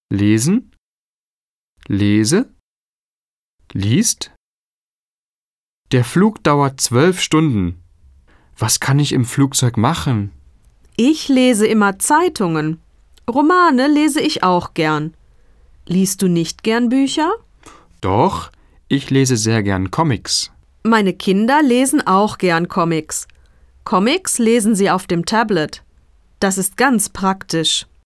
lesen, lese, liest. Der Flug dauert 12 Stunden. Was kann ich im Flugzeug machen? Ich lese immer Zeitungen. Romane lese ich auch gern. Liest du nicht gern Bücher? Doch, ich lese sehr gern Comics. Meine Kinder lesen auch gern Comics. Comics lesen sie auf dem Tablet. Das ist ganz praktisch.